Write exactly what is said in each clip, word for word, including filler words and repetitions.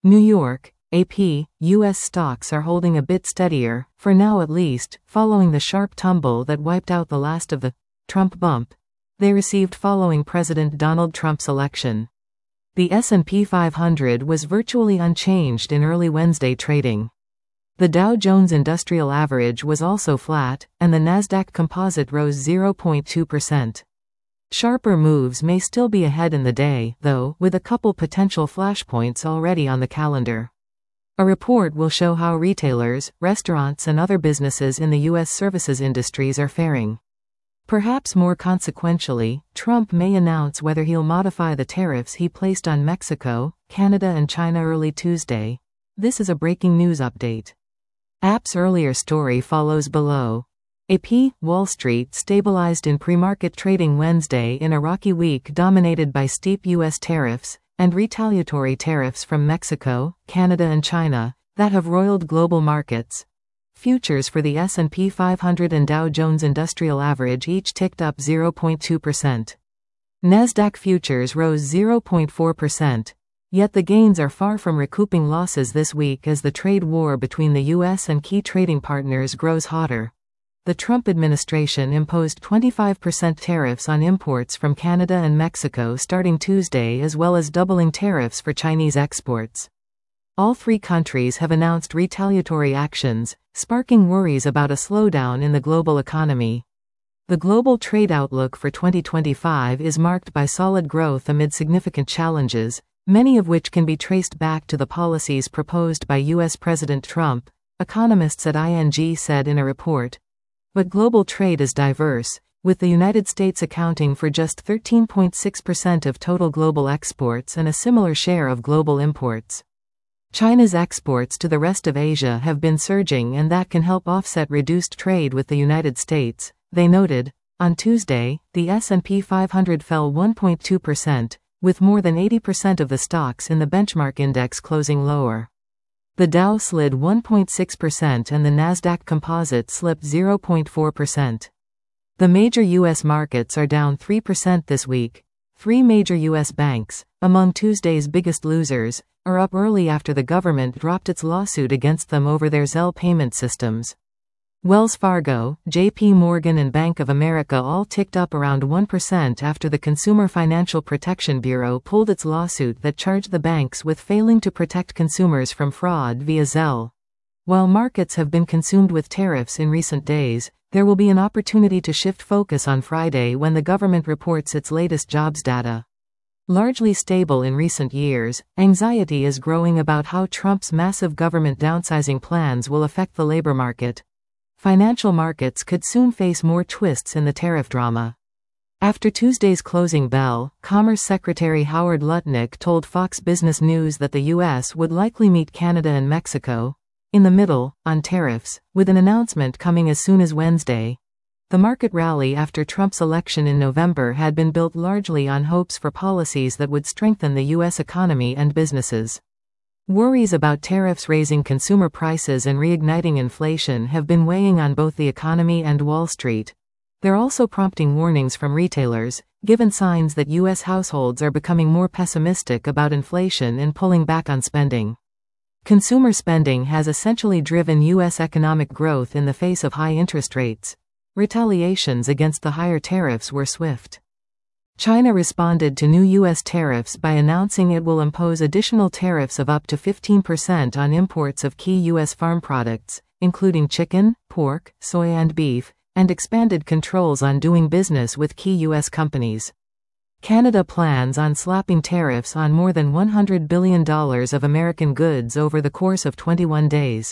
New York, A P, U S stocks are holding a bit steadier, for now at least, following the sharp tumble that wiped out the last of the Trump bump they received following President Donald Trump's election. The S and P five hundred was virtually unchanged in early Wednesday trading. The Dow Jones Industrial Average was also flat, and the Nasdaq Composite rose zero point two percent. Sharper moves may still be ahead in the day, though, with a couple potential flashpoints already on the calendar. A report will show how retailers, restaurants and other businesses in the U S services industries are faring. Perhaps more consequentially, Trump may announce whether he'll modify the tariffs he placed on Mexico, Canada and China early Tuesday. This is a breaking news update. App's earlier story follows below. A P, Wall Street stabilized in pre-market trading Wednesday in a rocky week dominated by steep U S tariffs and retaliatory tariffs from Mexico, Canada and China that have roiled global markets. Futures for the S and P five hundred and Dow Jones Industrial Average each ticked up zero point two percent. Nasdaq futures rose zero point four percent. Yet the gains are far from recouping losses this week as the trade war between the U S and key trading partners grows hotter. The Trump administration imposed twenty-five percent tariffs on imports from Canada and Mexico starting Tuesday, as well as doubling tariffs for Chinese exports. All three countries have announced retaliatory actions, sparking worries about a slowdown in the global economy. The global trade outlook for twenty twenty-five is marked by solid growth amid significant challenges, many of which can be traced back to the policies proposed by U S President Trump, economists at I N G said in a report. But global trade is diverse, with the United States accounting for just thirteen point six percent of total global exports and a similar share of global imports. China's exports to the rest of Asia have been surging, and that can help offset reduced trade with the United States, they noted. On Tuesday, the S and P five hundred fell one point two percent, with more than eighty percent of the stocks in the benchmark index closing lower. The Dow slid one point six percent and the Nasdaq Composite slipped zero point four percent. The major U S markets are down three percent this week. Three major U S banks, among Tuesday's biggest losers, are up early after the government dropped its lawsuit against them over their Zelle payment systems. Wells Fargo, J P Morgan and Bank of America all ticked up around one percent after the Consumer Financial Protection Bureau pulled its lawsuit that charged the banks with failing to protect consumers from fraud via Zelle. While markets have been consumed with tariffs in recent days, there will be an opportunity to shift focus on Friday when the government reports its latest jobs data. Largely stable in recent years, anxiety is growing about how Trump's massive government downsizing plans will affect the labor market. Financial markets could soon face more twists in the tariff drama. After Tuesday's closing bell, Commerce Secretary Howard Lutnick told Fox Business News that the U S would likely meet Canada and Mexico in the middle on tariffs, with an announcement coming as soon as Wednesday. The market rally after Trump's election in November had been built largely on hopes for policies that would strengthen the U S economy and businesses. Worries about tariffs raising consumer prices and reigniting inflation have been weighing on both the economy and Wall Street. They're also prompting warnings from retailers, given signs that U S households are becoming more pessimistic about inflation and pulling back on spending. Consumer spending has essentially driven U S economic growth in the face of high interest rates. Retaliations against the higher tariffs were swift. China responded to new U S tariffs by announcing it will impose additional tariffs of up to fifteen percent on imports of key U S farm products, including chicken, pork, soy and beef, and expanded controls on doing business with key U S companies. Canada plans on slapping tariffs on more than one hundred billion dollars of American goods over the course of twenty-one days.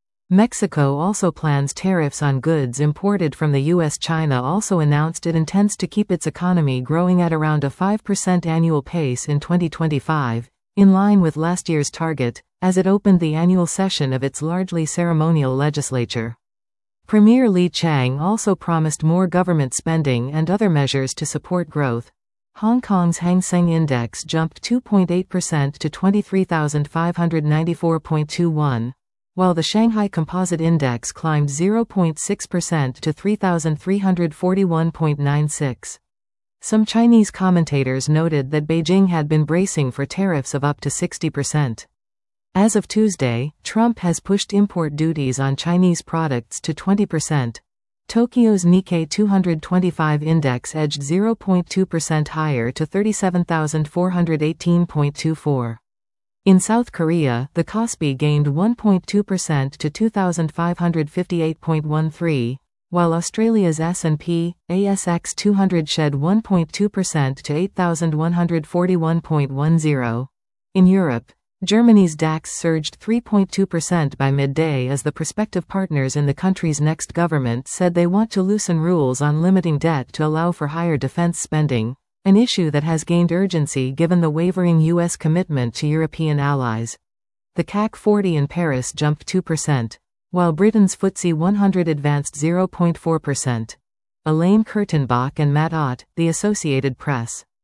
Mexico also plans tariffs on goods imported from the U S. China also announced it intends to keep its economy growing at around a five percent annual pace in twenty twenty-five, in line with last year's target, as it opened the annual session of its largely ceremonial legislature. Premier Li Qiang also promised more government spending and other measures to support growth. Hong Kong's Hang Seng Index jumped two point eight percent to twenty-three thousand five hundred ninety-four point two one. While the Shanghai Composite Index climbed zero point six percent to three thousand three hundred forty-one point nine six. Some Chinese commentators noted that Beijing had been bracing for tariffs of up to sixty percent. As of Tuesday, Trump has pushed import duties on Chinese products to twenty percent. Tokyo's Nikkei two twenty-five index edged zero point two percent higher to thirty-seven thousand four hundred eighteen point two four. In South Korea, the Kospi gained one point two percent to two thousand five hundred fifty-eight point one three, while Australia's S and P A S X two hundred shed one point two percent to eight thousand one hundred forty-one point one zero. In Europe, Germany's DAX surged three point two percent by midday as the prospective partners in the country's next government said they want to loosen rules on limiting debt to allow for higher defense spending, an issue that has gained urgency given the wavering U S commitment to European allies. The C A C forty in Paris jumped two percent, while Britain's F T S E one hundred advanced zero point four percent. Elaine Kurtenbach and Matt Ott, The Associated Press.